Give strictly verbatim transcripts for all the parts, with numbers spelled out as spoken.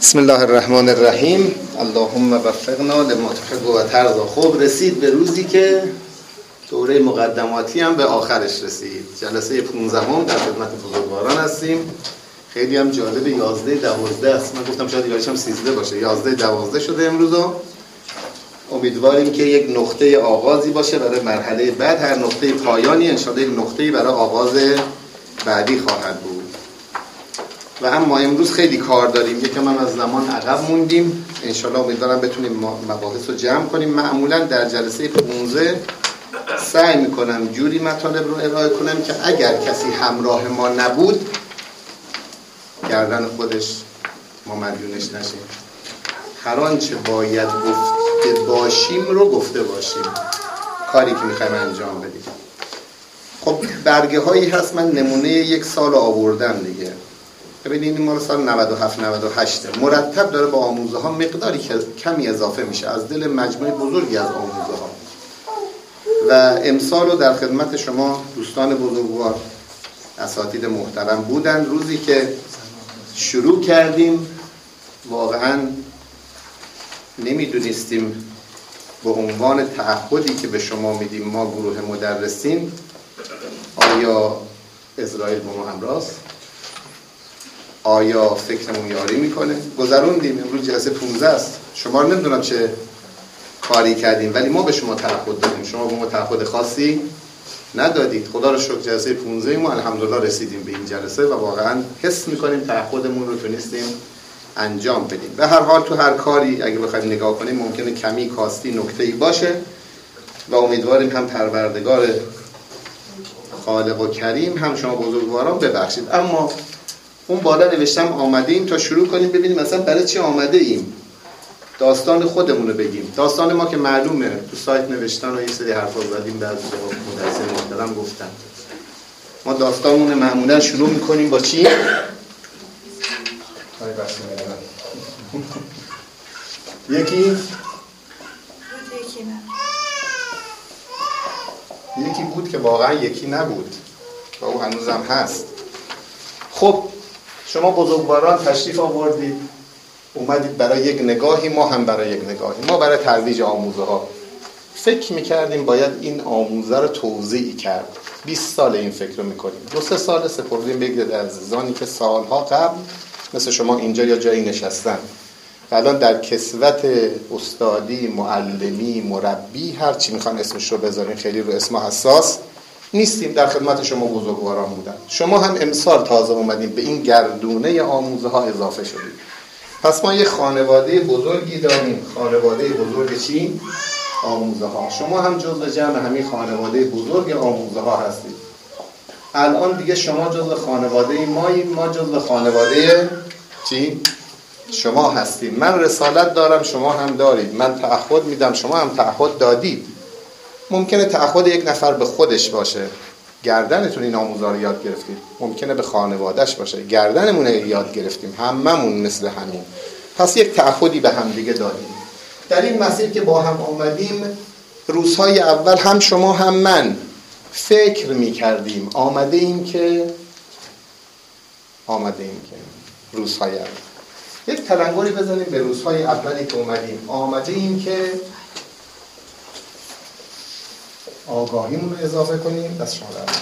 بسم الله الرحمن الرحیم. اللهم وفقنا لما تحب و ترضی. خب رسید به روزی که دوره مقدماتی هم به آخرش رسید. جلسه پانزدهم در خدمت بزرگواران هستیم. خیلی هم جالب. یازده دوازده است. من گفتم شاید یادش هم سیزده باشه. یازده دوازده شده امروز. امیدواریم که یک نقطه آغازی باشه برای مرحله بعد. هر نقطه پایانی انشاءالله یک نقطه‌ای برای آغاز بعدی خواهد بود. و اما امروز خیلی کار داریم. یکم هم از زمان عقب موندیم. انشالله امیدوارم بتونیم مباحث رو جمع کنیم. معمولا در جلسه پانزده سعی میکنم جوری مطالب رو ارائه کنم که اگر کسی همراه ما نبود گردن خودش ما مدیونش نشیم. هر آنچه باید گفته باشیم رو گفته باشیم. کاری که میخوایم انجام بدیم. خب برگه هایی هست. من نمونه یک سال آوردم دیگه. ببینید این مال سال نود و هفت نود و هشت مرتب داره با آموزه ها مقداری کمی اضافه میشه از دل مجموعه بزرگی از آموزه ها. و امسال رو در خدمت شما دوستان بزرگوار اساتید محترم بودن. روزی که شروع کردیم واقعا نمیدونستیم به عنوان تعهدی که به شما میدیم ما گروه مدرسین آیا اسرائیل با ما همراه است؟ آیا فکرمون یاری میکنه؟ گذروندیم. امروز جلسه پانزده است. شما رو نمیدونم چه کاری کردیم ولی ما به شما تعهد دادیم. شما به ما تعهد خاصی ندادید. خدا رو شکر جلسه پانزده ما الحمدلله رسیدیم به این جلسه و واقعا حس میکنیم تعهدمون رو تونستیم انجام بدیم. به هر حال تو هر کاری اگه بخوایم نگاه کنیم ممکنه کمی کاستی نکته‌ای باشه و امیدواریم هم پروردگار خالق و کریم هم شما بزرگواران ببخشید. اما اون بالا نوشتم آمده ایم تا شروع کنیم ببینیم مثلا برای چی آمده ایم. داستان خودمون رو بگیم. داستان ما که معلومه تو سایت نوشتن و یه سری حرفا زدیم بعضی مدرسین محترم گفتن. ما داستانمون معمولا شروع میکنیم با چی؟ یکی یکی بود که واقعا یکی نبود و او هنوزم هست. خب شما بزرگواران تشریف آوردید اومدید برای یک نگاهی. ما هم برای یک نگاهی. ما برای ترویج آموزه ها فکر میکردیم باید این آموزه رو توزیع کرد. بیست سال این فکر رو میکنیم. دو سه سال سپردیم به یک عده عزیزانی که سالها قبل مثل شما اینجا یا جایی نشستن و الان در کسوت استادی، معلمی، مربی هر چی میخوان اسمش رو بذارین، خیلی رو اسم حساس نیستیم، در خدمت شما بزرگواران بودن. شما هم امسال تازه اومدیم به این گردونه آموزه ها اضافه شدید. پس ما یه خانواده بزرگی داریم. خانواده بزرگ چی؟ آموزه ها. شما هم جزء جمع همین خانواده بزرگ آموزه ها هستید. الان دیگه شما جزء خانواده مایید، ما جزء خانواده چی؟ شما هستید. من رسالت دارم، شما هم دارید. من تعهد میدم، شما هم تعهد دادید. ممکنه تعهد یک نفر به خودش باشه، گردنتون این آموزا رو یاد گرفتید. ممکنه به خانوادهش باشه، گردنمون رو یاد گرفتیم. هممون مثل همین. پس یک تعهدی به هم دیگه دادیم. در این مسیر که با هم آمدیم روزهای اول هم شما هم من فکر میکردیم آمده ایم که آمده ایم که روزهای اول یک تلنگری بزنیم به روزهای اولی که اومدیم. آمده ایم که آگاهیمون رو اضافه کنیم. دست شما در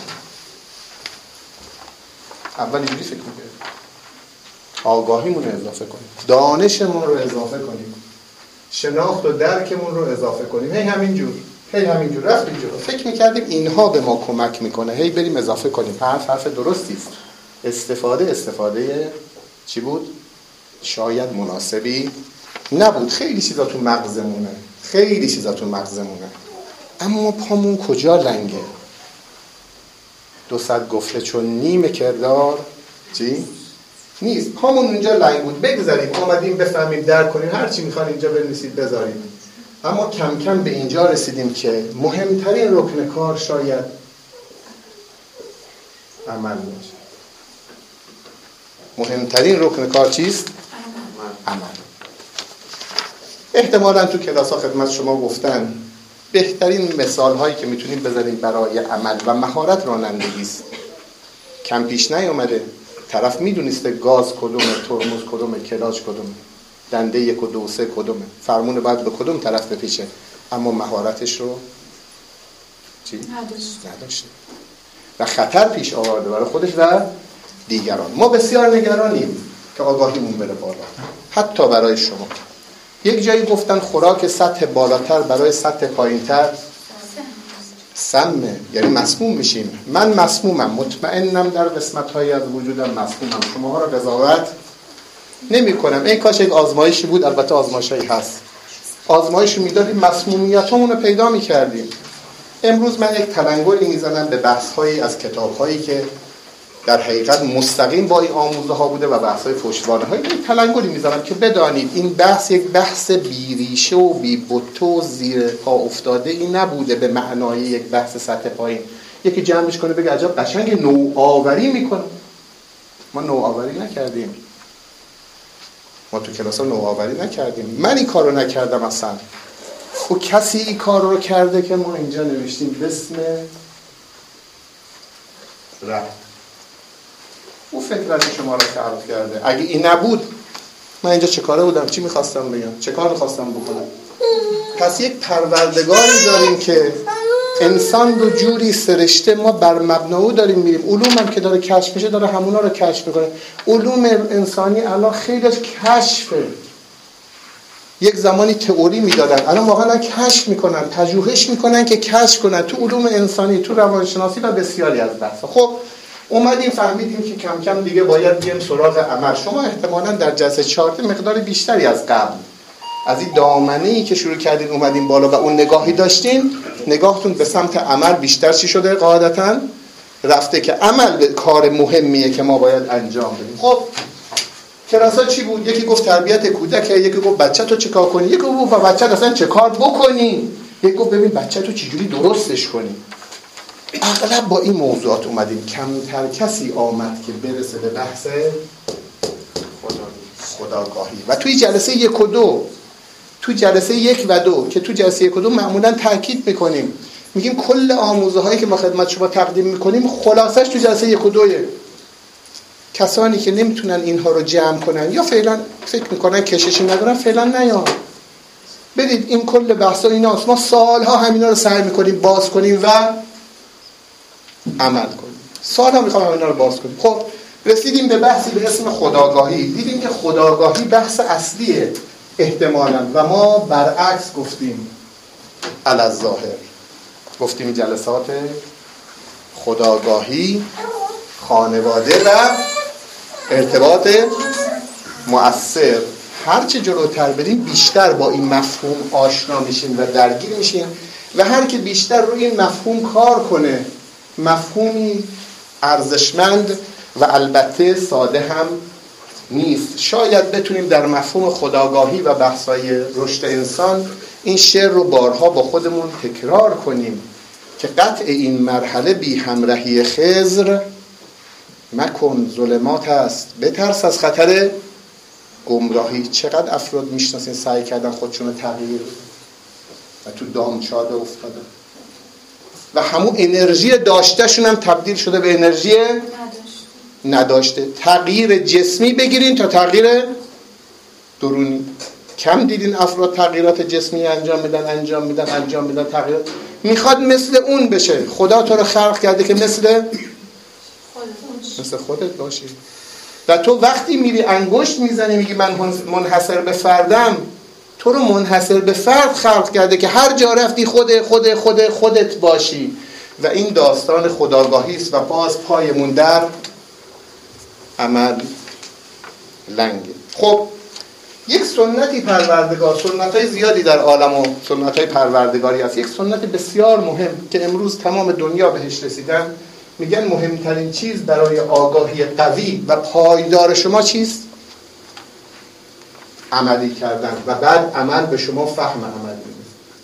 اول اینجوری فکر میکنیم آگاهیمون رو اضافه کنیم، دانشمون رو اضافه کنیم، شناخت و درکمون رو اضافه کنیم. هی همینجور هی همینجور رفت اینجور فکر میکردیم اینها به ما کمک میکنه. هی بریم اضافه کنیم. حرف حرف درستی است. استفاده استفاده چی بود؟ شاید مناسبی نبود. خیلی چیزا تو مغزمونه خیلی چیزا تو مغزمونه اما پامون کجا لنگه؟ دو صد گفته چون نیم کردار چی؟ نیست. پامون اونجا لنگ بود. بگذاریم آمدیم بفهمیم درک کنیم. هر چی میخوان اینجا بنویسید بذارید. اما کم کم به اینجا رسیدیم که مهمترین رکن کار شاید عمل باشه. مهمترین رکن کار چیست؟ عمل. احتمالاً تو کلاس ها خدمت شما گفتن بهترین مثال هایی که میتونیم بزنیم برای عمل و مهارت رانندگی است. کم پیش نیومده. طرف میدونسته گاز کدومه، ترمز کدومه، کلاچ کدومه. دنده یک و دو سه کدومه، فرمون باید به کدوم طرف بپیچه، اما مهارتش رو چی؟ نداشته و خطر پیش آورده برای خودش و دیگران. ما بسیار نگرانیم که آگاهیمون بره بالا، حتی برای شما. یک جایی گفتن خوراک سطح بالاتر برای سطح پایینتر سمه، یعنی مسموم میشیم. من مسمومم، مطمئنم در قسمت‌هایی از وجودم مسمومم، شما ها را قضاوت نمی کنم. این کاش یک آزمایشی بود، البته آزمایشی هست، آزمایشی میدادیم مسمومیتمون رو پیدا میکردیم. امروز من یک تلنگری میزنم به بحث‌هایی از کتاب‌هایی که در حقیقت مستقیم با این آموزه ها بوده و بحث‌های پشتوانه های، یک تلنگری میزنم که بدانید این بحث یک بحث بیریشه و بی‌بته و زیر پا افتاده ای نبوده به معنای یک بحث سطح پایین. یکی جمعش کنه بگه عجب قشنگ نوآوری میکنه. ما نوآوری نکردیم، ما تو کلاس‌ها نوآوری نکردیم، من این کارو نکردم اصلا. و کسی این کار رو کرده که ما اینجا نوشتیم بسم رب. او فکرت شما رو خلق کرده. اگه این نبود من اینجا چه کاره بودم؟ چی میخواستم بگم؟ چه کار میخواستم بکنم؟ پس یک پروردگاری داریم که انسان رو جوری سرشته، ما بر مبناو داریم میریم. علوم هم که داره کشف میشه داره همونا رو کشف میکنه. علوم انسانی الان خیلیش کشفه. یک زمانی تئوری میدادن، الان واقعا کشف میکنن، پژوهش میکنن که کشف کنن تو علوم انسانی، تو روانشناسی و بسیاری از بحثا. خب اومدیم فهمیدیم که کم کم دیگه باید بیایم سراغ عمل. شما احتمالاً در جلسه چهار مقدار بیشتری از قبل از این دامنه‌ای که شروع کردین اومدین بالا و اون نگاهی داشتین، نگاهتون به سمت عمل بیشتر چی شده؟ قاعدتاً رفته که عمل به کار مهمیه که ما باید انجام بدیم. خب کلاسا چی بود؟ یکی گفت تربیت کودک، یکی گفت بچه تو چیکار کنی، یکی گفت با بچه اصلا چه کار بکنی، یکی گفت ببین بچه تو چجوری درستش کنی. اغلب با این موضوعات اومدیم، کمتر کسی آمد که برسه به بحث خودآگاهی. و توی جلسه یک و دو توی جلسه یک و دو که توی جلسه یک و دو معمولا تاکید میکنیم، میگیم کل آموزه هایی که ما خدمت شما تقدیم میکنیم خلاصش توی جلسه یک و دوه. کسانی که نمیتونن اینها رو جمع کنن یا فعلا فکر میکنن کششی ندارن، فعلا نیان. بدید این کل بحثا ایناست. ما سالها همینا رو سعی میکنیم باز کنیم و عمل کنیم. سالها میخوام همینا رو باز کنیم. خب رسیدیم به بحثی به اسم خودآگاهی. دیدیم که خودآگاهی بحث اصلیه احتمالاً و ما برعکس گفتیم. الظاهر گفتیم این جلسات خودآگاهی، خانواده و ارتباط مؤثر. هرچه جلوتر بریم بیشتر با این مفهوم آشنا میشیم و درگیر میشیم و هر که بیشتر روی این مفهوم کار کنه، مفهومی ارزشمند و البته ساده هم نیست. شاید بتونیم در مفهوم خودآگاهی و بحث‌های رشد انسان این شعر رو بارها با خودمون تکرار کنیم که قطع این مرحله بی همراهی خضر مکن، ظلمات است، بترس از خطر گمراهی. چقدر افراد میشناسین سعی کردن خودشون رو تغییر و تو دامچاده افتادن و همون انرژی داشتهشون هم تبدیل شده به انرژی نداشته. تغییر جسمی بگیرین تا تغییر درونی. کم دیدین افراد تغییرات جسمی انجام میدن انجام میدن انجام میدن تغییرات میخواد مثل اون بشه. خدا تو رو خلق کرده که مثل مثل خودت باشی و تو وقتی میری انگشت میزنی میگی من منحصر به فردم، تو رو منحصر به فرد خلق کرده که هر جا رفتی خود خود خود خودت باشی و این داستان خودآگاهی است و باز پایمون در عمل لنگه. خب یک سنتی پروردگار، سنت‌های زیادی در عالم و سنت‌های پروردگاری هست. یک سنت بسیار مهم که امروز تمام دنیا بهش رسیدن، میگن مهمترین چیز برای آگاهی قوی و پایدار شما چیست؟ عملی کردن و بعد عمل به شما فهم عمل میده.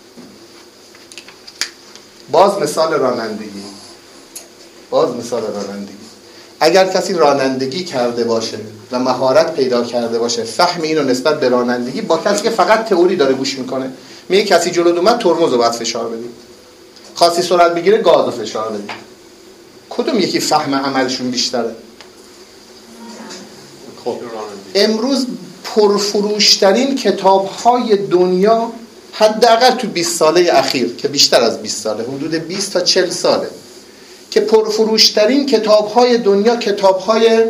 باز مثال رانندگی باز مثال رانندگی اگر کسی رانندگی کرده باشه و مهارت پیدا کرده باشه، فهم اینو نسبت به رانندگی با کسی که فقط تئوری داره گوش میکنه، میگه کسی جلو اومد ترمز رو باید فشار بدی، خاصی سرعت بگیره گاز رو فشار بدی. کدوم یکی فهم عملشون بیشتره؟ خب امروز پرفروشترین کتاب‌های دنیا حداقل تو بیست ساله اخیر که بیشتر از بیست ساله، حدود بیست تا چهل ساله که پرفروشترین کتاب‌های دنیا کتاب‌های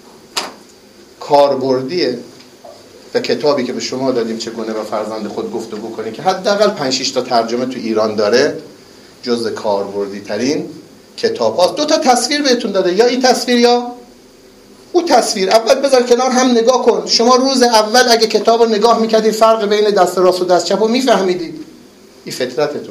کاربردیه و کتابی که به شما دادیم چگونه با فرزند خود گفتگو کنید که حداقل پنج شش تا ترجمه تو ایران داره، جزء کاربردی ترین کتاب هاست. دو تا تصویر بهتون داده، یا این تصویر یا اون تصویر. اول بذار کنار هم نگاه کن. شما روز اول اگه کتاب رو نگاه میکردید فرق بین دست راست و دست چپ رو میفهمیدید. این فطرتتون.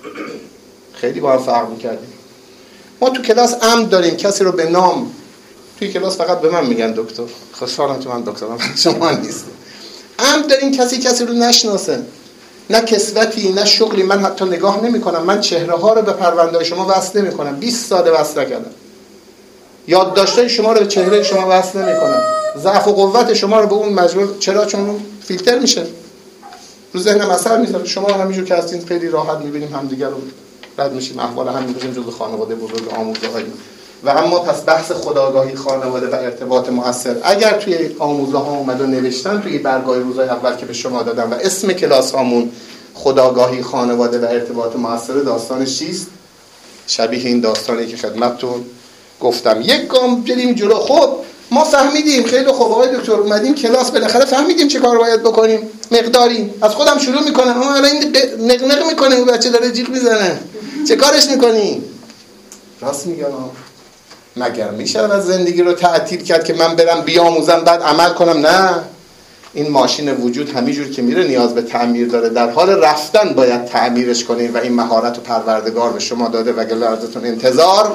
خیلی با هم فرق میکردید. ما تو کلاس عمد داریم کسی رو به نام، توی کلاس فقط به من میگن دکتر، خوشحالم که من دکترم، شما نیستید. عمد داریم کسی کسی رو نشناسه، نه کسوتی نه شغلی. من حتی نگاه نمی کنم، من چهره ها رو به پرونده شما وصل نمی کنم. بیست ساله وصل کردم. یادداشت‌های شما رو به چهره شما وصل نمی کنم. ضعف و قوت شما رو به اون مجبور، چرا؟ چون فیلتر میشه، رو ذهنم اثر میذاره. شما همینجور که هستین خیلی راحت میبینیم همدیگه رو، رد میشیم، احوال هم میگیم، جزء خانواده بزرگ آموزه‌های. و اما پس بحث خودآگاهی خانواده و ارتباط مؤثر اگر توی آموزه ها اومد و نوشتن توی برگای روزهای اول که به شما دادم و اسم کلاس هامون خودآگاهی خانواده و ارتباط مؤثر، داستانش چیست؟ شبیه این داستانی که خدمتتون گفتم. یک گام بریم جلو. خب ما فهمیدیم، خیلی خوب آقای دکتر، اومدیم کلاس بالاخره فهمیدیم چه کار باید بکنیم. مقداری از خودم شروع میکنم، اما الان این نقنق میکنه، اون بچه داره جیغ میزنه، چه کارش میکنی؟ راست میگم. مگر میشه از زندگی رو تعطیل کرد که من برم بیاموزم بعد عمل کنم؟ نه، این ماشین وجود همینجور که میره نیاز به تعمیر داره. در حال رفتن باید تعمیرش کنین و این مهارت و پروردگار به شما داده و گله ازتون انتظار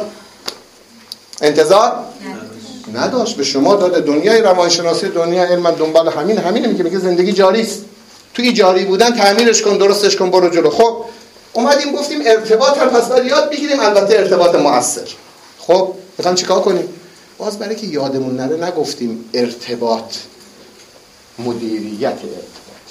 انتظار نداشت، به شما داده. دنیای روانشناسی، دنیای علم دنبال همین همینه که میگه زندگی جاری است. توی جاری بودن تعمیرش کن، درستش کن، برو جلو. خب اومدیم گفتیم ارتباط هم پس باید یاد بگیریم، البته ارتباط مؤثر. خب میخوام چیکار کنیم؟ باز برای که یادمون نره نگفتیم ارتباط، مدیریت ارتباط،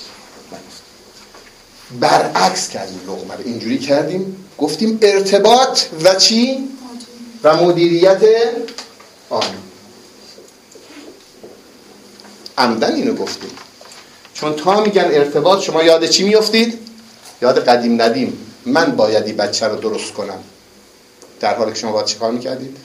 برعکس کردیم، لقمه رو اینجوری کردیم، گفتیم ارتباط و چی؟ و مدیریت آن. عمدن اینو گفتیم چون تا میگن ارتباط شما یاد چی میافتید؟ یاد قدیم ندیم. من باید این بچه رو درست کنم، در حالی که شما باید چی کار میکردید؟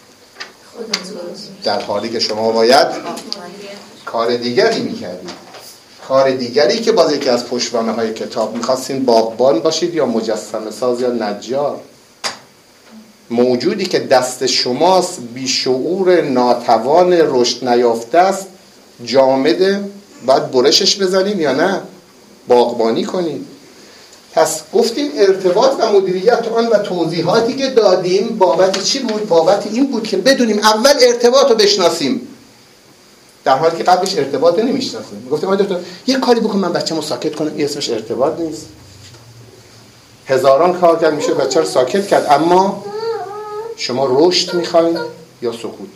در حالی که شما باید کار دیگری میکردید، کار دیگری که باز یکی از پشتوانه های کتاب. میخواستین باغبان باشید یا مجسمه ساز یا نجار. موجودی که دست شماست، بیشعور، ناتوان، رشد نیافته است، جامده، باید برشش بزنید یا نه باغبانی کنید. پس گفتیم ارتباط و مدیریت آن و توضیحاتی که دادیم بابت چی بود؟ بابت این بود که بدونیم اول ارتباط رو بشناسیم، در حالی که قبلش ارتباط نمیشناسیم. گفتیم آقای دکتر یه کاری بکن من بچه‌مو ساکت کنم، این اسمش ارتباط نیست. هزاران کار کرد میشه بچه رو ساکت کرد. اما شما رشد میخواین یا سکوت؟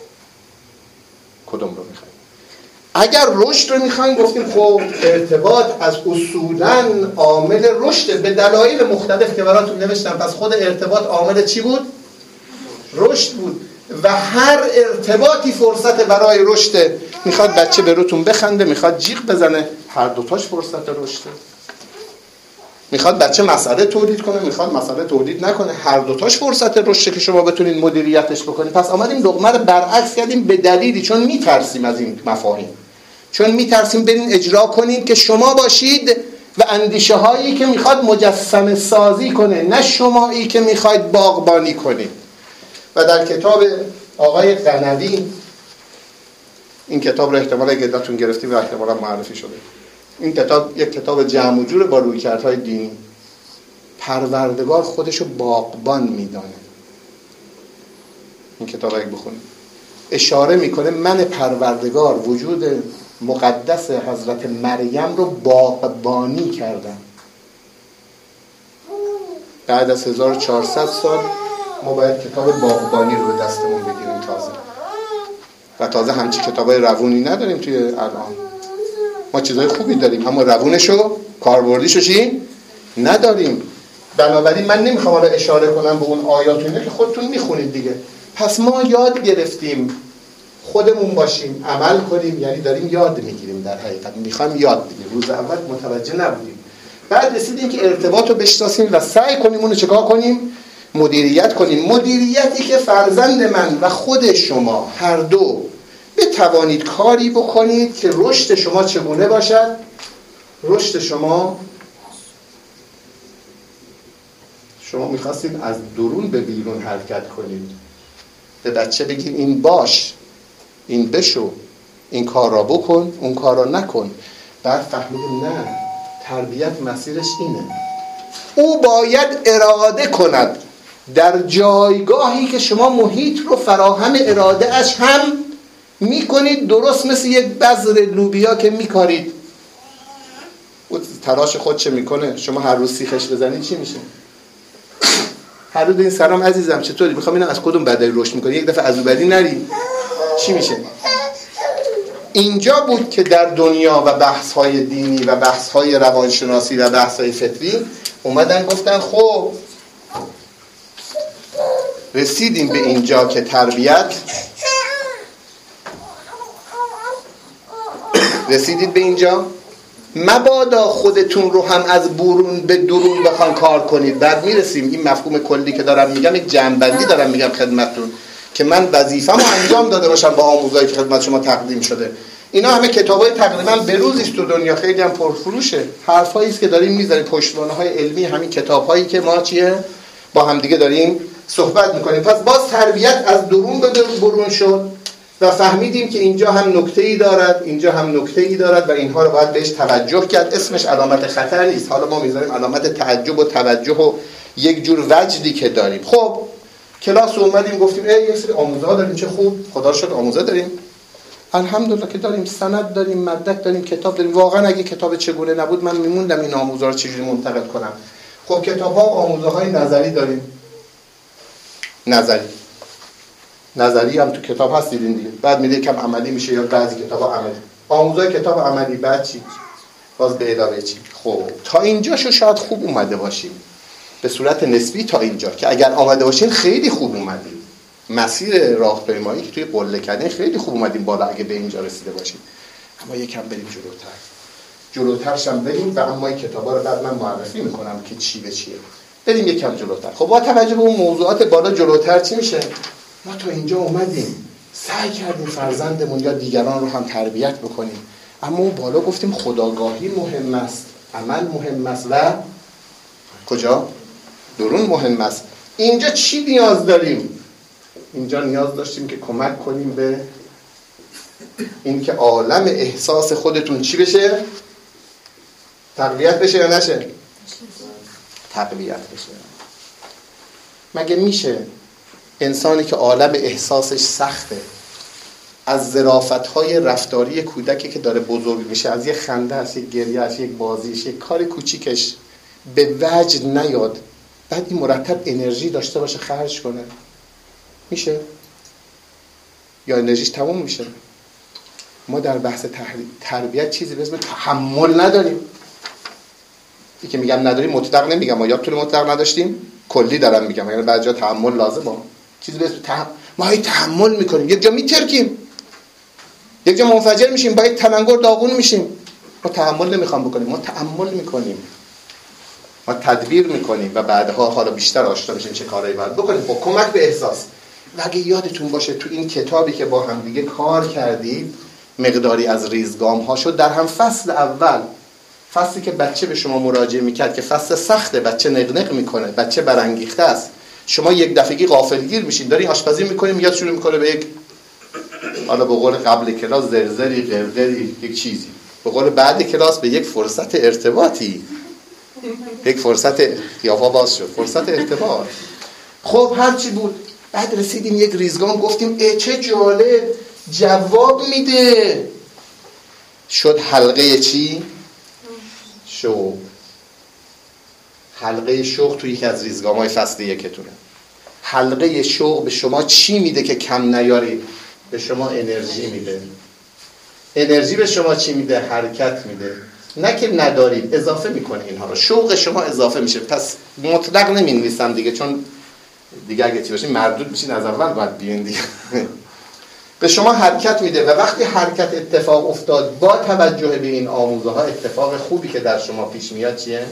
کدوم رو میخواین؟ اگر رشد رو میخواین گفتیم خب ارتباط از اصولاً عامل رشد به دلایل مختلف که براتون نوشتم. پس خود ارتباط عامل چی بود؟ رشد بود. و هر ارتباطی فرصت برای رشد. میخواد بچه به روتون بخنده، میخواد جیغ بزنه، هر دوتاش فرصت رشده. میخواد بچه مسئله تولید کنه، میخواد مسئله تولید نکنه، هر دوتاش فرصت رشده که شما بتونید مدیریتش بکنید. پس آمدیم لقمه رو برعکس کردیم به دلیلی چون میترسیم از این مفاهیم، چون میترسیم برین اجرا کنید که شما باشید و اندیشه هایی که میخواد مجسمه سازی کنه، نه شمایی که میخواید باغبانی کنید. و در کتاب آقای قنوی، این کتاب رو احتمالا گداتون گرفتیم و احتمالا معرفی شده، این کتاب یک کتاب جمع و جور با رویکردهای دینی. پروردگار خودشو باغبان میدانه. این کتاب اگه بخونید اشاره میکنه من پروردگار وجود مقدس حضرت مریم رو باغبانی کردم. بعد از هزار و چهارصد سال ما باید کتاب باغبانی رو به دستمون بگیریم تازه. و تازه همچی کتابای روونی نداریم توی الان. ما چیزای خوبی داریم اما روونشو، کاربردیشو چی؟ نداریم. بنابراین من نمیخوام حالا اشاره کنم به اون آیات اینه که خودتون میخونید دیگه. پس ما یاد گرفتیم خودمون باشیم، عمل کنیم، یعنی داریم یاد میگیریم. در حقیقت میخوایم یاد بگیریم. روز اول متوجه نبودیم، بعد رسیدیم که ارتباط رو بشناسیم و سعی کنیم اونو چکار کنیم؟ مدیریت کنیم. مدیریتی که فرزند من و خود شما هر دو بتوانید کاری بکنید که رشد شما چگونه باشد؟ رشد شما، شما میخواستید از درون به بیرون حرکت کنید، به بچه بگید این باش، این بشو، این کار را بکن، اون کار را نکن. بعد فهمیدیم نه، تربیت مسیرش اینه، او باید اراده کند در جایگاهی که شما محیط رو فراهم اراده اش هم میکنید، درست مثل یک بذر لوبیا که میکارید. او تلاش خود چه میکنه؟ شما هر روز سیخش بزنید چی میشه؟ هر روز این سلام عزیزم چطوری؟ میخوام اینم از کدوم بدایی رشد میکنی، یک دفعه از اون بدی نری، چی میشه؟ اینجا بود که در دنیا و بحث‌های دینی و بحث‌های روانشناسی و بحث‌های فطری اومدن گفتن خب رسیدیم به اینجا که تربیت، رسیدید به اینجا، مبادا خودتون رو هم از برون به درون بخوان کار کنید. بعد میرسیم این مفهوم کلی که دارم میگم، یک جمع‌بندی دارم میگم خدمتتون که من وظیفه‌مو انجام داده باشم با آموزایی که خدمت شما تقدیم شده. اینا همه کتابای تقریبا بروزی است تو دنیا، خیلی هم پرفروشه، حرفایی است که داریم میذاریم، پشتوانه‌های علمی همین کتاب‌هایی که ما چیه با هم دیگه داریم صحبت میکنیم. پس باز تربیت از درون به برون شد و فهمیدیم که اینجا هم نکته‌ای دارد، اینجا هم نکته‌ای دارد و اینها رو باید بهش توجه کرد. اسمش علامت خطر نیست، حالا ما میذاریم علامت تعجب و توجه و یک جور وجدی که داریم. خب کلاس اومدیم گفتیم ای یه سری آموزه ها داریم، چه خوب، خدا شکر آموزه داریم، الحمدلله که داریم، سند داریم، مدرک داریم، کتاب داریم. واقعا اگه کتاب چگونه نبود من میموندم این آموزه رو چجوری منتقل کنم. خب کتاب ها و آموزه های نظری داریم، نظری نظری هم تو کتاب هست دیدین دیگه، بعد میده کم عملی میشه یا بعضی کتاب ها عملی، آموزه کتاب عملی، بعد چی؟ باز به علاوه چی؟ خب تا اینجاشو شاید خوب اومده باشیم به صورت نسبی، تا اینجا که اگر آمده باشین خیلی خوب اومدیم، مسیر راهپیمایی که توی قله کردین خیلی خوب اومدیم بالا اگه به اینجا رسیده باشیم. اما یکم بریم جلوتر، جلوترش هم بریم و اما این کتابا رو بعد من معرفی میکنم که چی به چیه. بریم یکم جلوتر. خب با توجه به اون موضوعات بالا جلوتر چی میشه؟ ما تا اینجا اومدیم سعی کردیم فرزندمون یا دیگران رو هم تربیت بکنیم، اما اون بالا گفتیم خودآگاهی مهم است، عمل مهم است و کجا؟ درون مهم است. اینجا چی نیاز داریم؟ اینجا نیاز داشتیم که کمک کنیم به این که عالم احساس خودتون چی بشه؟ تقویت بشه یا نشه؟ تقویت بشه. مگه میشه انسانی که عالم احساسش سخته، از ظرافت‌های رفتاری کودکی که داره بزرگ میشه، از یک خنده است، یک گریه است، یک بازیش، یک کار کوچیکش به وجد نیاد، بعد این مرتب انرژی داشته باشه خرج کنه؟ میشه؟ یا انرژیش تموم میشه؟ ما در بحث تربیت چیزی به اسم تحمل نداریم. این که میگم نداریم مطلق نمیگم، ما یادتونه مطلق نداشتیم، کلی دارم میگم، یعنی بعضی جا تحمل لازمه. چیزی به اسم تحمل، ما هی تحمل میکنیم، یک جا میترکیم، یک جا منفجر میشیم، با یک تلنگر داغون میشیم. ما تحمل نمیخوام بکنیم، ما تأمل میکنیم، ما تدبیر میکنیم و بعدها حالا بیشتر آشنا بشیم چه کارایی باید بکنیم. خب کمک به احساس. و اگه یادتون باشه تو این کتابی که با هم دیگه کار کردیم مقداری از ریزگام ها شد، در هم فصل اول، فصلی که بچه به شما مراجعه میکرد که فصل سخته، بچه نقنق میکنه، بچه برانگیخته است، شما یک دفعگی غافلگیر میشین، دارین آشپزی میکنیم یاد شروع میکنه به یک، حالا به قول قبل کلاس زرزری غرغری، یک چیزی، به قول بعد کلاس به یک فرصت ارتباطی، یک فرصت قیافه باز شد، فرصت ارتباط. خب هرچی بود، بعد رسیدیم یک ریزگام، گفتیم ای چه جالب، جواب میده. شد حلقه چی؟ شوق. حلقه شوق توی یکی از ریزگام‌های فصل یکتونه. حلقه شوق به شما چی میده که کم نیاری؟ به شما انرژی میده. انرژی به شما چی میده؟ حرکت میده. نه که ندارید، اضافه میکنه اینها رو. شوق شما اضافه میشه. پس مطلق نمی‌نویسم دیگه، چون دیگه اگه چی باشین مردود میشین، از اول باید بیاین دیگه. به شما حرکت میده و وقتی حرکت اتفاق افتاد با توجه به این آموزه ها، اتفاق خوبی که در شما پیش میاد چیه؟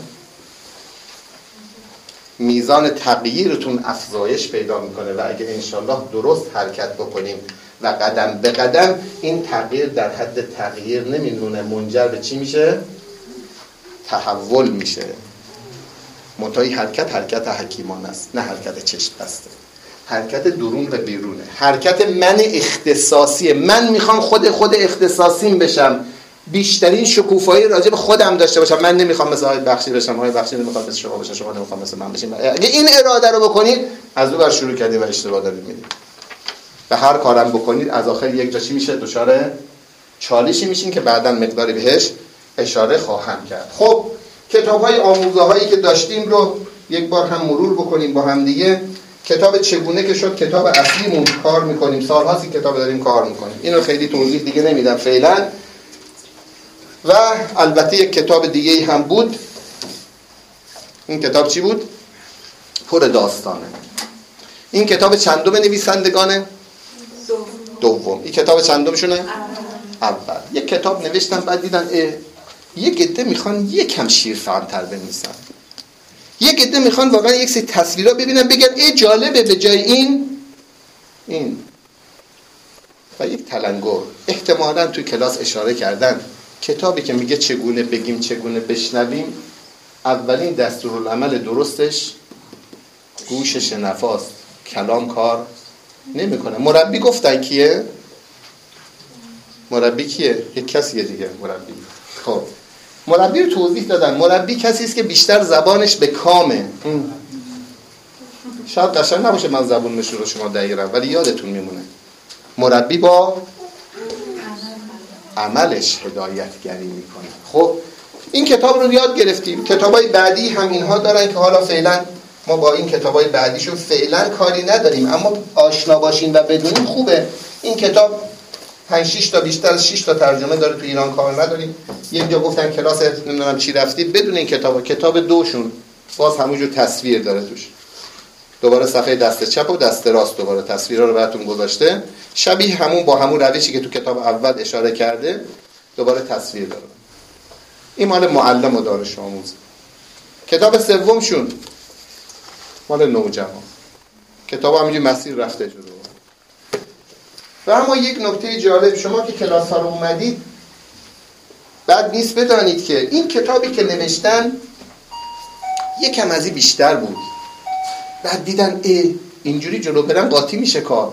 میزان تغییرتون افزایش پیدا میکنه و اگه انشالله درست حرکت بکنیم و قدم به قدم، این تغییر در حد تغییر نمیمونه، منجر به چی میشه؟ تحول میشه. منتهی حرکت حرکت حکیمان است، نه حرکت چشم بسته، حرکت درون و بیرونه، حرکت من اختصاصیه. من میخوام خود خود اختصاصیم بشم، بیشترین شکوفایی راجع به خودم داشته باشم. من نمیخوام مثل آقای بخشی بشم، آقای بخشی نمیخواد مثل شما باشه، شما نمیخوام مثل من بشیم. اگه این اراده رو بکنید، از اون ور شروع کردید و اشتباه دارید میرید. و هر کارم بکنید از آخر یک جا چی میشه؟ دچار چالشی میشین که بعداً مقداری بهش اشاره خواهم کرد. خب کتاب‌های آموزه‌هایی که داشتیم رو یک بار هم مرور بکنیم با هم دیگه. کتاب چگونه که شد کتاب اصلیمون، کار میکنیم، سال‌هاست این کتاب داریم کار میکنیم، اینو خیلی توضیح دیگه نمیدم فعلا. و البته یک کتاب دیگه هم بود. این کتاب چی بود؟ پر داستانه. این کتاب چندم نویسندگانه؟ دوم. دوم. این کتاب چندمشونه؟ اول. یک کتاب نوشتن بعد دیدن اه یک عده میخوان یکم شیرفهم‌تر بنویسن، یک عده میخوان واقعا یک سری تصویرا ببینن بگن ای جالبه، به جای این این و یک تلنگر. احتمالاً توی کلاس اشاره کردن کتابی که میگه چگونه بگیم چگونه بشنویم، اولین دستورالعمل درستش گوش شنفاست، کلام کار نمیکنه. مربی گفتن کیه؟ مربی کیه؟ یک کسیه دیگه مربی. خب مربی رو توضیح دادن. مربی کسی است که بیشتر زبانش به کامه. شاید قشنگ نباشه من زبونش رو شما دقیقاً، ولی یادتون میمونه. مربی با عملش هدایتگری میکنه. خب این کتاب رو یاد گرفتیم. کتابای بعدی هم اینها دارن که حالا فعلا ما با این کتابای بعدیشون فعلا کاری نداریم، اما آشنا باشین و بدونین خوبه. این کتاب پنج شش تا بیشتر از شش تا ترجمه داره، تو ایران کار نداریم. یک جا گفتن کلاس نمیدونم چی رفتی، بدون این کتاب کتاب دوشون باز همونجور تصویر داره توش. دوباره صفحه دست چپ و دست راست دوباره تصویرها رو براتون گذاشته، شبیه همون با همون روشی که تو کتاب اول اشاره کرده دوباره تصویر داره. این مال معلم و دانش آموز. کتاب سومشون مال نوجوان. کتاب همینجوری مسیر رفته جلو. و اما یک نکته جالب، شما که کلاس ها رو اومدید بعد نیست بدانید که این کتابی که نوشتن یکم از این بیشتر بود. بعد دیدن ای اینجوری جلو برن قاطی میشه کار.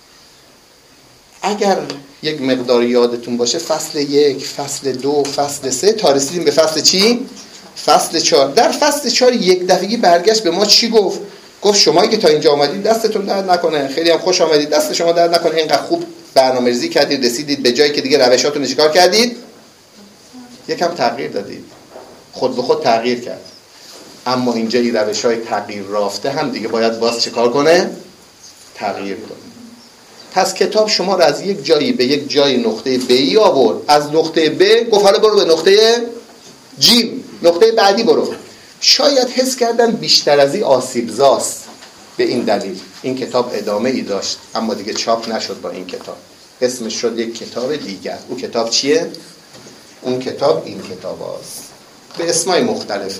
اگر یک مقدار یادتون باشه فصل یک، فصل دو، فصل سه تا رسیدیم به فصل چی؟ فصل چهار. در فصل چهار یک دفعگی برگشت به ما چی گفت؟ گفت شمایی که تا اینجا آمدید دستتون درد نکنه، خیلی هم خوش آمدید، دست شما درد نکنه، اینقدر خوب برنامه‌ریزی کردید، رسیدید به جایی که دیگه روشاتون رو چیکار کردید؟ یکم تغییر دادید. خود به خود تغییر کرد. اما اینجا این روش‌های تغییر رافته هم دیگه باید باز چیکار کنه؟ تغییر کنه. پس کتاب شما رو از یک جایی به یک جای نقطه B آورد، از نقطه B گفت حالا برو به نقطه G، نقطه بعدی برو. شاید حس کردن بیشتر از این آسیبزاست. به این دلیل این کتاب ادامه ای داشت اما دیگه چاپ نشد با این کتاب، اسمش شد یک کتاب دیگر. اون کتاب چیه؟ اون کتاب این کتاب هاست به اسمای مختلفه.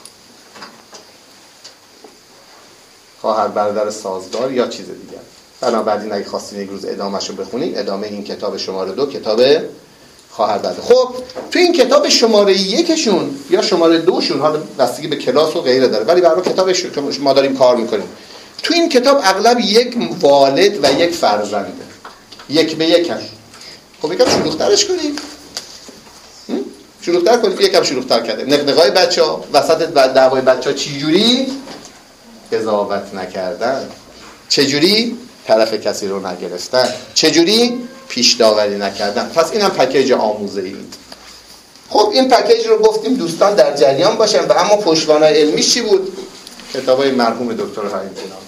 خواهر برادر سازگار یا چیز دیگر. بنابراین اگه خواستین یک روز ادامه‌شو بخونید، ادامه این کتاب شماره دو، کتاب خواهر برادر. خب تو این کتاب شماره یکشون یا شماره دوشون، حالا بستگی به کلاس و غیره داره، ولی برای کتابش ما داریم کار میکنیم. تو این کتاب اغلب یک والد و یک فرزنده، یک به یکن. خب یکم شلوغ‌ترش کنیم، شلوغ‌تر کنیم. یکم شلوغ‌تر کرده. نقنقای بچه‌ها وسط دعوای بچه‌ها چجوری قضاوت نکردن، چجوری طرف کسی رو نگرفتن، چجوری پیش داوری نکردن. پس اینم پکیج آموزه‌ای. خب این پکیج رو گفتیم دوستان در جریان باشن. و اما پشتوانه علمیش چی بود؟ کتابای مرحوم دکتر هایمجینات.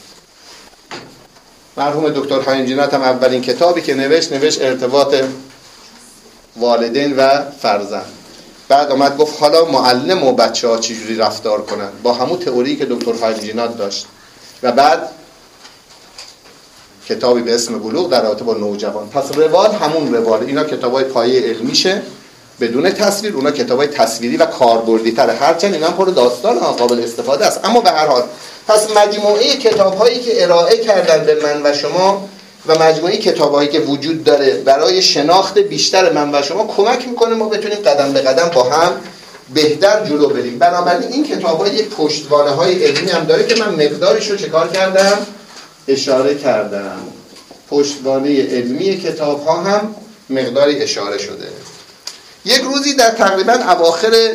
مرحوم دکتر هایمجینات هم اولین کتابی که نوشت نوشت ارتباط والدین و فرزند. بعد اومد گفت حالا معلم و بچه‌ها چجوری رفتار کنن با همون تئوری که دکتر هایمجینات داشت. و بعد کتابی به اسم بلوغ در رابطه با نوجوان. پس روال همون روال، اینا کتابای پایه علمیشه بدون تصویر، اونا کتابای تصویری و کاربردی تره، هرچند اینا هم پر داستان ها قابل استفاده است. اما به هر حال پس مجموعه کتاب‌هایی که ارائه کردن به من و شما و مجموعه کتاب‌هایی که وجود داره برای شناخت بیشتر من و شما کمک میکنه ما بتونیم قدم به قدم با هم بهتر جلو بریم. بنابراین این کتاب‌ها یک پشتوانه‌های علمی هم داره که من مقدارش رو چه کار کردم؟ اشاره کردم. پشتوانه علمی کتاب‌ها هم مقداری اشاره شده. یک روزی در تقریباً اواخر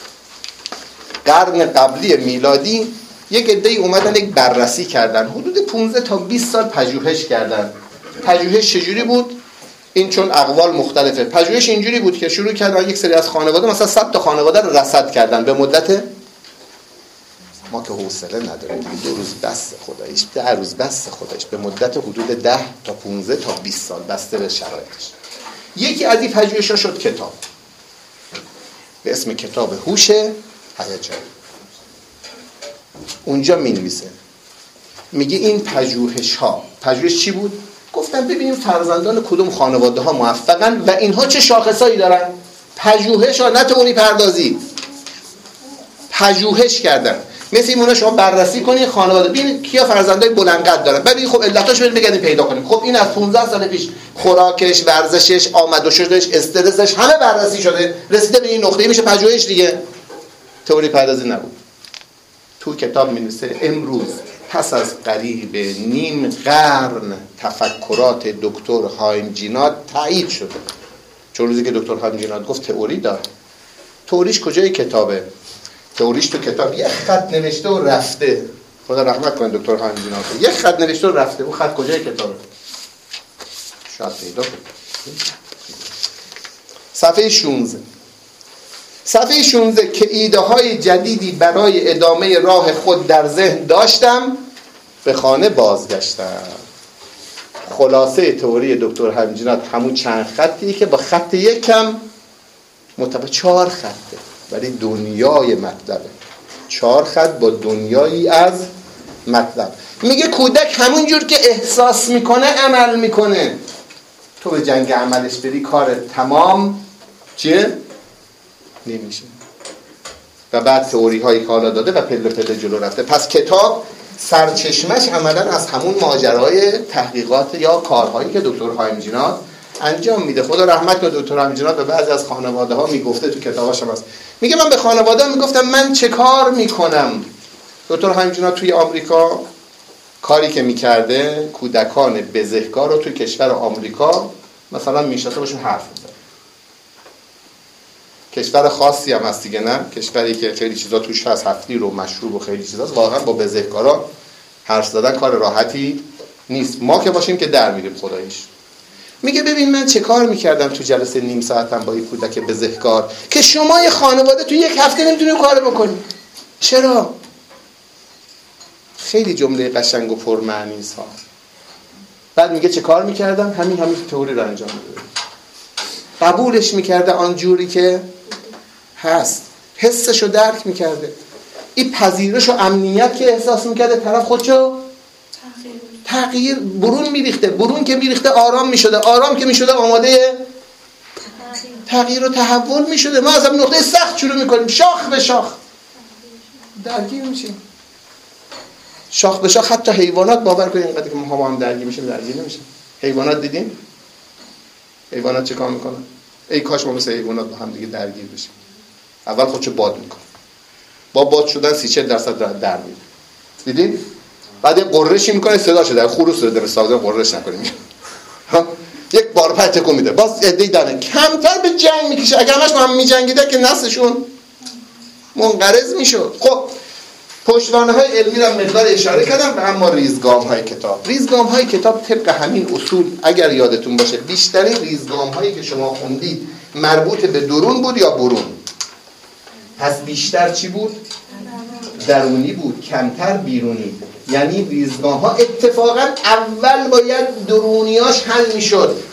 قرن قبلی میلادی یک عده‌ای اومدن یک بررسی کردن، حدود پانزده تا بیست سال پژوهش کردن. پژوهش چجوری بود؟ این چون اقوال مختلفه. پژوهش اینجوری بود که شروع کردن یک سری از خانواده، مثلا صد تا خانواده رو رصد کردن به مدت، ما که حوصله نداریم دو روز بس خداییش، ده روز بس خداییش، به مدت حدود ده تا پانزده تا بیست سال بسته به شرایطش. یکی از این پژوهش‌ها شد کتاب به اسم کتاب هوش هیجانی. اونجا می‌نویسه میگه این پژوهش ها، پژوهش چی بود؟ گفتن ببینیم فرزندان کدوم خانواده ها موفقن و اینها چه شاخصایی دارن. پژوهش ها، نه تئوری پردازی، پژوهش کردن. مثل این شما بررسی کنید خانواده، ببینید کیا فرزندای بلند قد دارن، ببینید خب علتاش بریم بگردیم پیدا کنیم. خب این از پانزده سال پیش خوراکش، ورزشش، آمد و شدش، استرسش همه بررسی شده، رسیده به این نقطه، میشه پژوهش دیگه. تئوری پردازی نبود. تو کتاب می‌نویسه امروز پس از قریب نیم قرن تفکرات دکتر هایم جینات تایید شده. چون روزی که دکتر هایم جینات گفت تئوری داره، تئوریش کجای کتابه؟ تئوریش تو کتاب یه خط نوشته و رفته. خدا رحمت کنه دکتر هایم جینات، یه خط نوشته و رفته. اون خط کجای کتابه؟ شاید پیدا کنید. صفحه شانزده. صفحه شانزده که ایده های جدیدی برای ادامه راه خود در ذهن داشتم، به خانه بازگشتم. خلاصه تئوری دکتر هایم جینات همون چند خطی که با خط یکم متفاوت، چهار خطه ولی دنیای مطلبه. چهار خط با دنیایی از مطلب. میگه کودک همون جور که احساس میکنه عمل میکنه. تو به جنگ عملش بری کار تمام چیه؟ نمیشه. و بعد تئوری هایی که حالا داده و پله پله جلو رفته. پس کتاب سرچشمش عملا از همون ماجرای تحقیقات یا کارهایی که دکتر هایم جینات انجام میده. خدا رحمت کنه دکتر هایم جینات به بعضی از خانواده ها میگفته، تو کتاباش هم هست، میگه من به خانواده میگفتم من چه کار میکنم. دکتر هایم جینات توی آمریکا کاری که میکرده کودکان بزهکار رو توی کشور آمریکا مثلا میشناسه، باشون حرف میزنه. کشور خاصی هم هست دیگه، نه کشوری که خیلی چیزا توش هست، هفتیر و مشروب و خیلی چیزاست. واقعا با بزهکارا حرف زدن کار راحتی نیست. ما که باشیم که در میریم خداییش. میگه ببین من چه کار میکردم تو جلسه نیم ساعتم با این کودک بزهکار که شما یه خانواده تو یک هفته نمیتونید کار بکنید. چرا؟ خیلی جمله قشنگ و پرمعنی است ها. بعد میگه چه کار میکردم؟ همین همین تئوری رو انجام میدادم. قبولش میکرده آنجوری که هست، حسشو درک میکرده. این پذیرش و امنیت که احساس میکرده، طرف خودشو تغییر برون میریخته. برون که میریخته آرام میشده، آرام که میشده آماده تغییر و تحول میشده. ما از نقطه سخت شروع میکنیم، شاخ به شاخ درگیر میشیم. شاخ به شاخ حتی حیوانات، باور کنید اینقدر که ما هم درگیر میشیم درگیر نمیشیم. حیوانات دیدین؟ حیوانات چه کار میکنن؟ ای کاش ما مثل حیوانات با هم دیگه درگیر بشیم. اول خودشو باد میکنه، با باد شدن سی چهل درصد در میره. دیدین؟ بعد یه قررشی میکنه، صداشو در خروس رو در سازه قررش نکنه میشه. یک بار پای تکون میده، باز ادعی داره کمتر به جنگ میکشه. اگر همش با هم میجنگیدن که نسلشون منقرض میشد. خب پشتوانه های علمی رو مقدار اشاره کردم. و اما ریزگام های کتاب، ریزگام های کتاب طبق همین اصول اگر یادتون باشه بیشترین ریزگام هایی که شما خوندید مربوط به درون بود یا برون؟ پس بیشتر چی بود؟ درونی بود، کمتر بیرونی. یعنی ریزگام ها اتفاقا اول باید درونیاش حل میشد.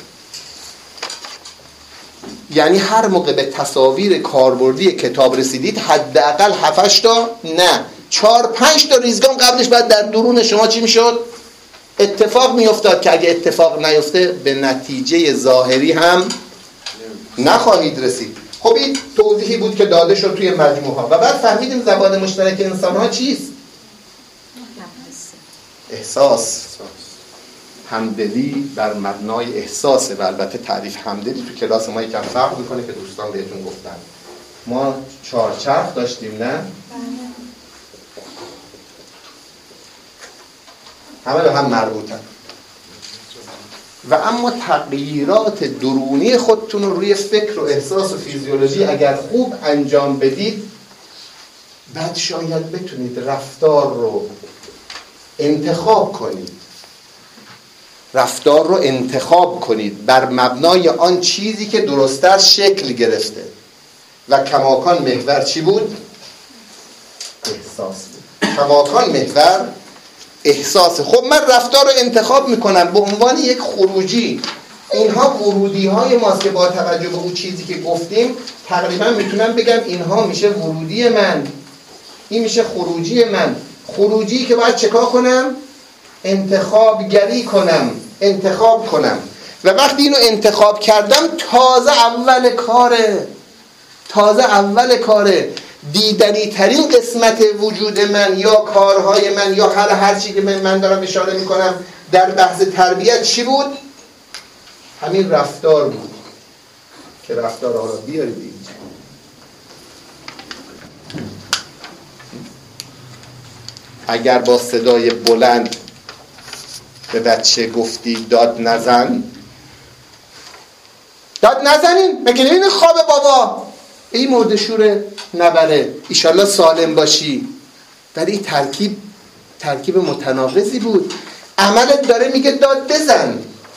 یعنی هر موقع به تصاویر کاربردی کتاب رسیدید حداقل هفت تا نه چهار پنج تا ریزگام قبلش باید در درون شما چی میشد؟ اتفاق میافتاد که اگه اتفاق نیفته به نتیجه ظاهری هم نخواهید رسید. خب این توضیحی بود که داده شد توی مجموعه ها و بعد فهمیدیم زبان مشترک انسان ها چیست؟ احساس. همدلی بر مبنای احساسه و البته تعریف همدلی تو کلاس ما یکم فرق میکنه که دوستان بهتون گفتن. ما چهارچرخ داشتیم نه؟ همه به هم مربوطن و اما تغییرات درونی خودتون رو روی فکر و احساس و فیزیولوژی اگر خوب انجام بدید بعد شاید بتونید رفتار رو انتخاب کنید رفتار رو انتخاب کنید بر مبنای آن چیزی که درست‌تر شکل گرفته و کماکان محور چی بود؟ احساس بود. کماکان محور احساس. خب من رفتار رو انتخاب میکنم به عنوان یک خروجی. اینها ورودی های ماست که با توجه به اون چیزی که گفتیم تقریبا میتونم بگم اینها میشه ورودی من، این میشه خروجی من. خروجی که باید چکار کنم؟ انتخاب گری کنم، انتخاب کنم و وقتی اینو انتخاب کردم تازه اول کاره تازه اول کاره دیدنی ترین قسمت وجود من یا کارهای من یا هر هر چی که من دارم اشاره میکنم در بحث تربیت چی بود؟ همین رفتار بود که رفتار ها رو بیارید اینجا. اگر با صدای بلند به بچه گفتی داد نزن، داد نزنین، مگه نبینی خواب بابا این مرد شوره نبره ایشالله سالم باشی. ولی این ترکیب ترکیب متناقضی بود. عملت داره میگه داد بزن،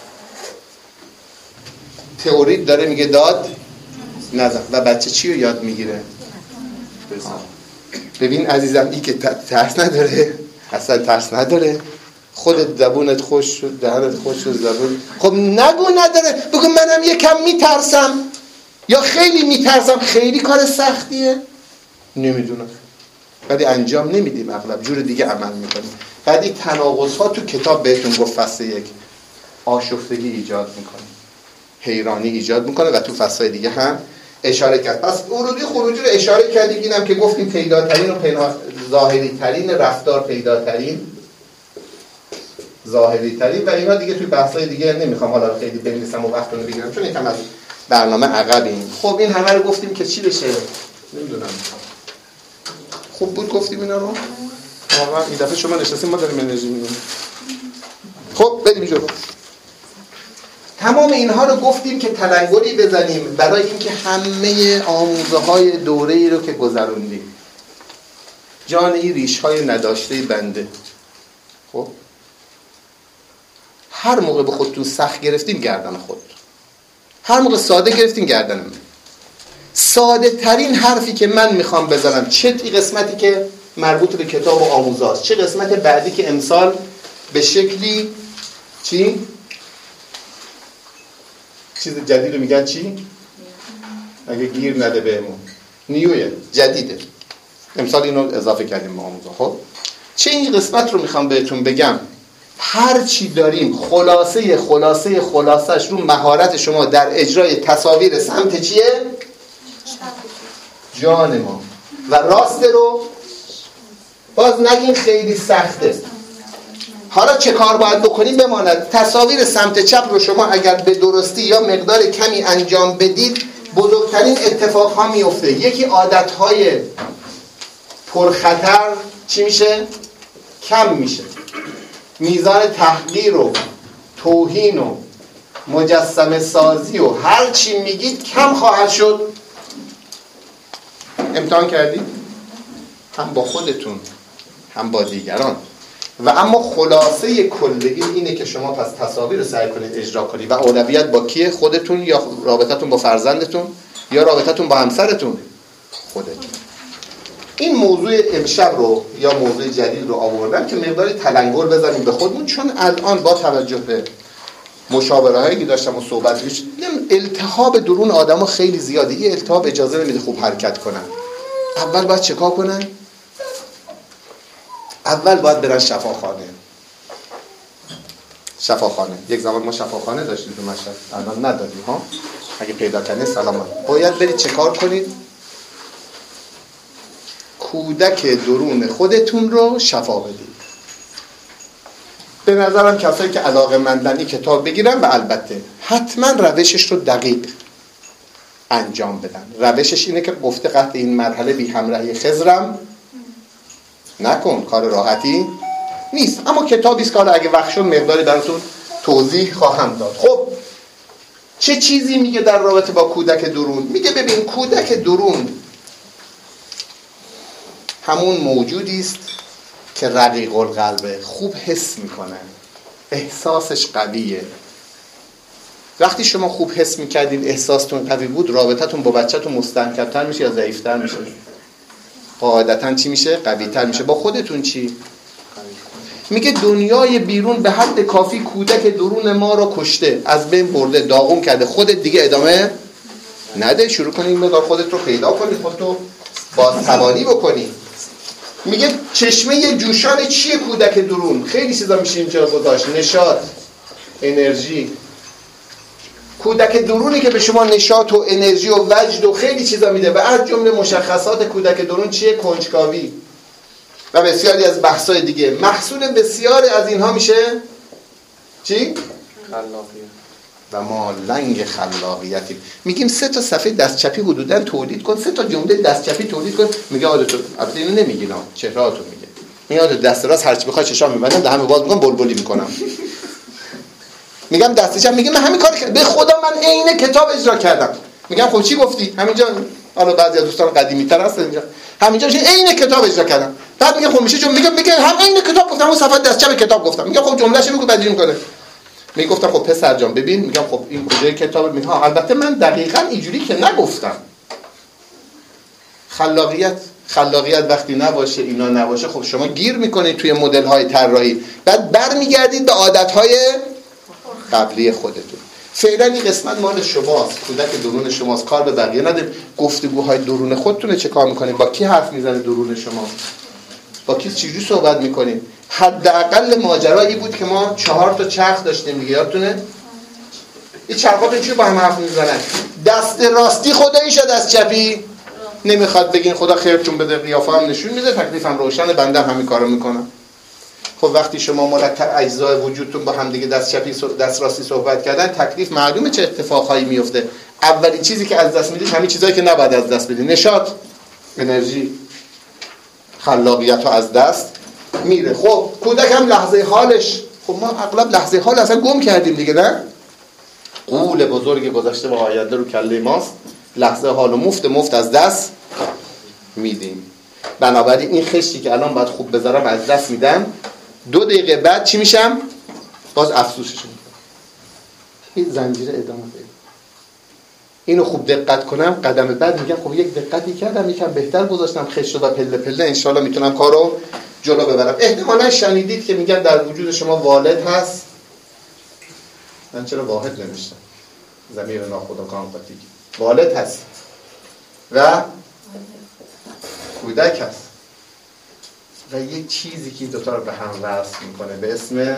تئوریت داره میگه داد نزن و بچه چی رو یاد میگیره؟ بزن. ببین عزیزم این که ترس نداره، اصلا ترس نداره. خودت زبونت خوش شد، دهنت خوش شد زبون. خب نگو نداره، بگو منم یکم میترسم یا خیلی میترسم. خیلی کار سختیه؟ نمیدونم، ولی انجام نمیدیم، اغلب جور دیگه عمل میکنیم. بعد این تناقض ها تو کتاب بهتون گفت فصل یک آشفتگی ایجاد میکنه، حیرانی ایجاد میکنه و تو فصل دیگه هم اشاره کرد. پس ورودی خروجی رو اشاره کردیم. اینم که گفتیم پیداترین و پنهان ظاهری ترین رفتار، پیداترین ظاهری ترین و اینا دیگه توی بحث‌های دیگه نمیخوام حالا خیلی بنویسم و وقت رو بگیرم چون یکم از برنامه عقبیم. خب این همه رو گفتیم که چی بشه؟ نمیدونم. خوب بود گفتیم اینا رو؟ واقعا این دفعه شما نشستیم ما داریم انرژی میدیم. خب بریم جلو. تمام اینها رو گفتیم که تلنگری بزنیم برای اینکه همه آموزه‌های دوره‌ای رو که گذروندیم جان این ریش‌های نداشته بنده. خب هر موقع به خودتون سخت گرفتین گردن خود، هر موقع ساده گرفتین گردن من. ساده ترین حرفی که من میخوام بزنم، چه قسمتی که مربوط به کتاب و آموزاست، چه قسمت بعدی که امسال به شکلی چی؟ چیز جدید رو میگن چی؟ اگه گیر نده بهمون نیویه، جدیده. امسال اینو اضافه کردیم به آموزا. خب چه این قسمت رو میخوام بهتون بگم، هر چی داریم خلاصه خلاصه خلاصش رو مهارت شما در اجرای تصاویر سمت چیه؟ جان ما. و راست رو باز نگین خیلی سخته. حالا چه کار باید بکنیم بماند. تصاویر سمت چپ رو شما اگر به درستی یا مقدار کمی انجام بدید بزرگترین اتفاق ها میفته. یکی عادت های پرخطر چی میشه؟ کم میشه. میزان تحقیر و توهین و مجسمه سازی و هر چی میگید کم خواهد شد. امتحان کردید؟ هم با خودتون هم با دیگران. و اما خلاصه کلی اینه که شما پس تصاویر رو سعی کنید اجرا کنید و اولویت با کیه؟ خودتون یا رابطتون با فرزندتون یا رابطتون با همسرتون؟ خودتون. این موضوع امشب رو یا موضوع جدید رو آوردم که مقداری تلنگر بزنیم به خودمون، چون الان با توجه به مشاورهایی که داشتم و صحبتش التهاب درون آدم‌ها خیلی زیاده. این التهاب اجازه نمیده خوب حرکت کنن. اول باید چیکار کنن؟ اول باید برن شفاخانه. شفاخانه. یک زمان ما شفاخانه داشتیم تو مشهد، الان نداریم ها. اگه پیدا کنید سلامت. باید برید چه کار کنید؟ کودک درون خودتون رو شفا بدید. به نظرم کسایی که علاقه‌مندن این کتاب بگیرن و البته حتما روشش رو دقیق انجام بدن. روشش اینه که گفته قطع این مرحله بی همراهی خضرم نکن، کار راحتی نیست، اما کتابی است که اگه وقت شد مقداری براتون توضیح خواهم داد. خب چه چیزی میگه در رابطه با کودک درون؟ میگه ببین کودک درون همون موجودی است که رقیق القلبه، خوب حس میکنه، احساسش قویه. وقتی شما خوب حس میکردین، احساستون قوی بود، رابطتون با بچه‌تون مستحکم‌تر میشه یا ضعیف‌تر میشه؟ قاعدتاً چی میشه؟ قوی‌تر میشه. با خودتون چی؟ میگه دنیای بیرون به حد کافی کودک درون ما رو کشته، از بین برده، داغون کرده. خودت دیگه ادامه نده، شروع کنی این مقدار خودت رو پیدا کنی، خودتو بازتوانی بکنی. میگه چشمه جوشان چیه کودک درون؟ خیلی چیزا میشه اینجا گذاشت. نشاط، انرژی. کودک درونی که به شما نشاط و انرژی و وجد و خیلی چیزا میده و از جمله مشخصات کودک درون چیه؟ کنجکاوی و بسیاری از بحث‌های دیگه. محصول بسیاری از اینها میشه چی؟ خلاقیت. و ما لنگ خلاقیتی. میگیم سه تا صفحه دست چپی حدوداً تولید کن، سه تا جمله دست چپی تولید کن. میگه حالتو، البته اینو نمیگینا، چهرهاتو میگه. میاد دست راست هرچی بخوای چشام میبندم، دهنمو باز میکنم، بلبلی میکنم. میگم دست چپ، میگه من همین کارو کردم، به خدا من عین کتاب اجرا کردم. میگم خب چی گفتی؟ همینجا حالا بعضی از دوستان قدیمی‌تر هستن اینجا، همینجا عین کتاب اجرا کردم. بعد میگه خب میشه چون میگه میگه هم عین کتاب گفتم، اون صفحه دست چپ کتاب گفتم. میگه خب جمله‌شو بگو بدی میکنه. میگفتم خب پسر جان ببین، میگم خب این کجای کتاب؟ میگه ها البته من دقیقاً اینجوری که نگفتم. خلاقیت خلاقیت وقتی نباشه، اینا نباشه، خب شما گیر میکنید توی مدل‌های طراحی، بعد برمیگردید به عادت‌های قبلی خودتون. فعلا این قسمت مال شماست، کودک درون شماست، کار به بقیه ندید. گفتگوهای درون خودتونه چه کار میکنید؟ با کی حرف میزنه درون شما؟ با کی چجوری صحبت میکنید؟ حداقل ماجرایی بود که ما چهار تا چرخ داشتیم دیگه، یادتونه؟ این چرخاتون چی با هم حرف میزنن؟ دست راستی خداییش دست چپی نمیخواد بگین خدا خیرتون بده، قیافه هم نشون میده، تکلیفم روشن، بنده همین کارو میکنم. خب وقتی شما مرتب اجزای وجودتون با هم دیگه دست چپی دست راستی صحبت کردن، تکلیف معلومه چه اتفاقایی میفته. اولین چیزی که از دست میدید همین چیزایی که نباید از دست بدید. نشاط، انرژی، خلاقیت ها از دست میره. خب کودک هم لحظه حالش، خب ما اغلب لحظه حال اصلا گم کردیم دیگه، نه؟ قول بزرگ گذشته و آینده رو کله ماست. لحظه حال و مفت مفت از دست میدیم. بنابراین این خشتی که الان باید خوب بذارم از دست میدم، دو دقیقه بعد چی میشم؟ باز افسوسش میکنم. این زنجیره ادامه پیدا. اینو خوب دقت کنم، قدم بعد میگم خب یک دقتی کردم، یکم بهتر گذاشتم خشت و پله پله انشالله میتونم کارو جلو ببرم. احتمالا شنیدید که میگن در وجود شما والد هست. من چرا واحد نمیشتم؟ ضمیر ناخودآگاه قاطی. والد هست و کودک هست و یک چیزی که دوتا رو به هم وصل میکنه به اسم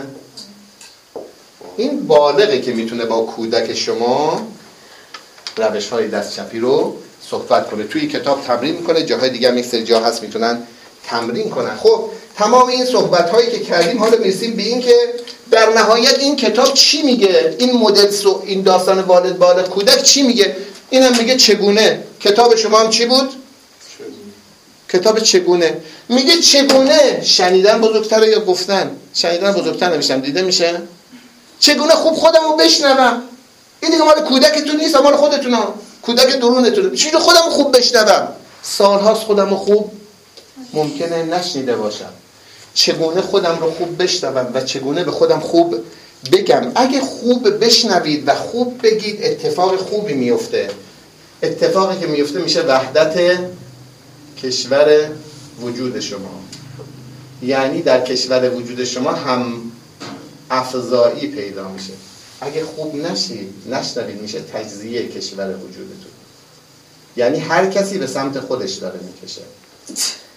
این بالغه که میتونه با کودک شما روش های دست چپی رو صحبت کنه. توی کتاب تمرین میکنه، جاهای دیگه هم یک سری جا هست میتونن تمرین کنن. خب تمام این صحبت هایی که کردیم، حالا میرسیم به این که در نهایت این کتاب چی میگه؟ این مدل سو این داستان والد بالغ کودک چی میگه؟ اینم میگه چگونه. کتاب شما هم چی بود؟ کتاب چگونه. میگه چگونه. شنیدن بزرگتره یا گفتن؟ شنیدن بزرگتر نمیشم، دیده میشه. چگونه خوب خودمو بشنوم. این دیگه مال کودکتون نیست، مال خودتونه، کودک درونتونه. چجوری خودمو خوب بشنوم؟ سالهاست خودمو خوب ممکنه نشنیده باشم. چگونه خودم رو خوب بشنوم و چگونه به خودم خوب بگم. اگه خوب بشنوید و خوب بگید، اتفاق خوبی میفته. اتفاقی که میفته میشه وحدت کشور وجود شما. یعنی در کشور وجود شما هم افزایی پیدا میشه. اگه خوب نشید نشنوید میشه تجزیه کشور وجودتون. یعنی هر کسی به سمت خودش داره میکشه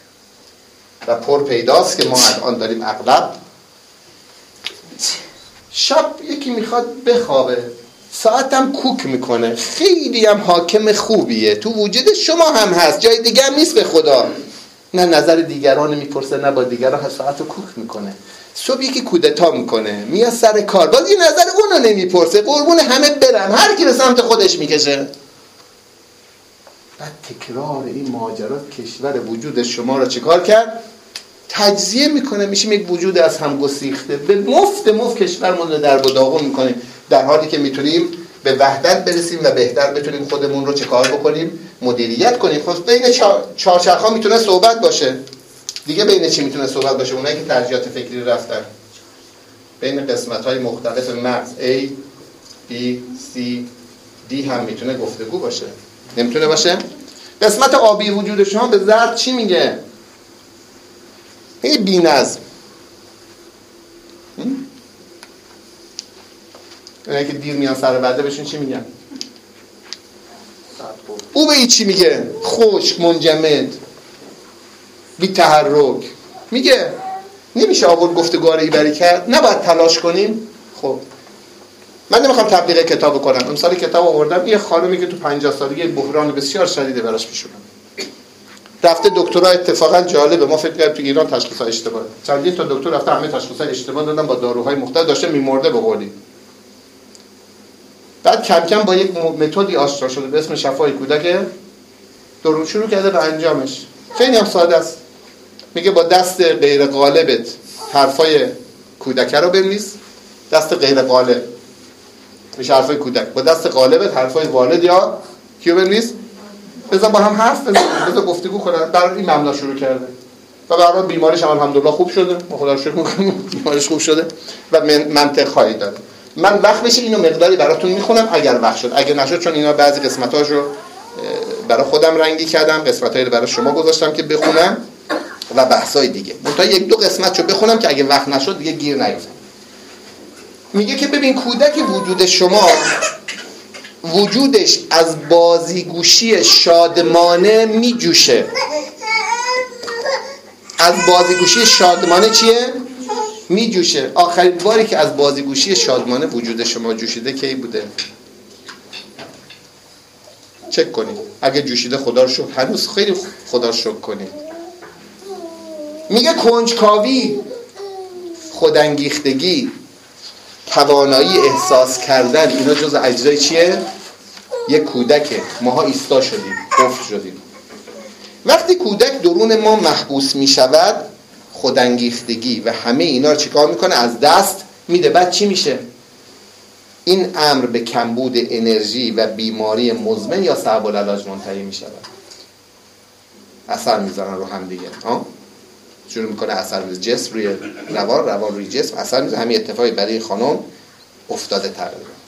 و پر پیداست که ما الان داریم اغلب شب یکی میخواد بخوابه، ساعتم کوک میکنه، خیلی هم حاکم خوبیه، تو وجود شما هم هست، جای دیگه هم نیست به خدا. نه نظر دیگران میپرسه، نه با دیگران ساعتو کوک میکنه. صبح یکی کودتا میکنه میاد سر کار، باز یه نظر اونو نمیپرسه، قربون همه برم، هر کی به سمت خودش میکشه. بعد تکرار این ماجرات کشور وجود شما رو چیکار کرد؟ تجزیه میکنه، میشیم یک وجود از هم گسیخته، به مفت مفت کشورمون رو در و داغون میکنیم، در حالی که میتونیم به وحدت برسیم و بهتر بتونیم خودمون رو چیکار بکنیم؟ مدیریت کنیم. خب بین چهارچرخا میتونه صحبت باشه دیگه. بین چی میتونه صحبت باشه؟ اونایی که ترجیحات فکری رفتن بین قسمت‌های مختلف مغز A، B، C، D هم میتونه گفتگو باشه. نمیتونه باشه؟ قسمت آبی وجود شما به زرد چی میگه؟ این بی‌نظم. اونایی که دیر میان سر وعده بهشون چی میگن؟ او به این چی میگه؟ خشک، منجمد، بی تحرک. میگه نمیشه آورد گفتگوهای ایبری کرد، نباید تلاش کنیم. خب من نمیخوام تبلیغ کتاب کنم. امسال کتاب آوردم، یه خانمی که تو پنجاه سالگی بحران بسیار شدیده براش پیش اومد، رفته دکترا. اتفاقا جالبه، ما فکر کردیم تو ایران تشخیص اشتباهه، چندین تا دکتر رفته همه تشخیص اشتباه دادن با داروهای مختلف، داشته میمرده به قولی. بعد کم کم با یک متدی آشنا شده به اسم شفای کودک، درون شروع کرده به انجامش. خیلی هم ساده است. میگه با دست غیر غالبت حرفای کودک رو بنویس، دست غیر غالب میشه حرفای کودک، با دست غالبت حرفای والد یا کیو بنویس، بذار با هم حرف بزنن، بذار گفتگو کنن. در این مبنا شروع کرده و به هر حال بیماریش هم الحمدلله خوب شده، ما خدا رو شکر می‌کنیم بیماریش خوب شده و منطق هایی داره. من وقت بشه اینو مقداری براتون میخونم اگر وقت شد، اگه نشد چون اینا بعضی قسمتاشو برای خودم رنگی کردم، قسمتایی رو برای شما گذاشتم که بخونم و بحثای دیگه. منتها یک دو قسمتشو بخونم که اگه وقت نشد دیگه گیر نیفتم. میگه که ببین کودک وجود شما وجودش از بازیگوشی شادمانه میجوشه. از بازیگوشی شادمانه چیه؟ میجوشه. آخرین باری که از بازیگوشی شادمانه وجود شما جوشیده کی بوده؟ چک کنید. اگه جوشیده خدا رو شکر، هنوز خیلی خدا رو شکر کنید. میگه کنجکاوی، خودانگیختگی، توانایی احساس کردن، اینا جز اجزای چیه؟ یک کودکه. ماها ایستا شدیم، قفل شدیم. وقتی کودک درون ما محبوس میشود، خودانگیختگی و همه اینا رو چیکار میکنه؟ از دست میده. بعد چی میشه؟ این امر به کمبود انرژی و بیماری مزمن یا صعب العلاج منتهی میشود. اثر میذارن رو هم دیگه. ها؟ شروع میکنه اثر میذاره جسم روی روان، روان روی جسم اثر میذاره. همین اتفاقی برای خانم افتاده تقریبا.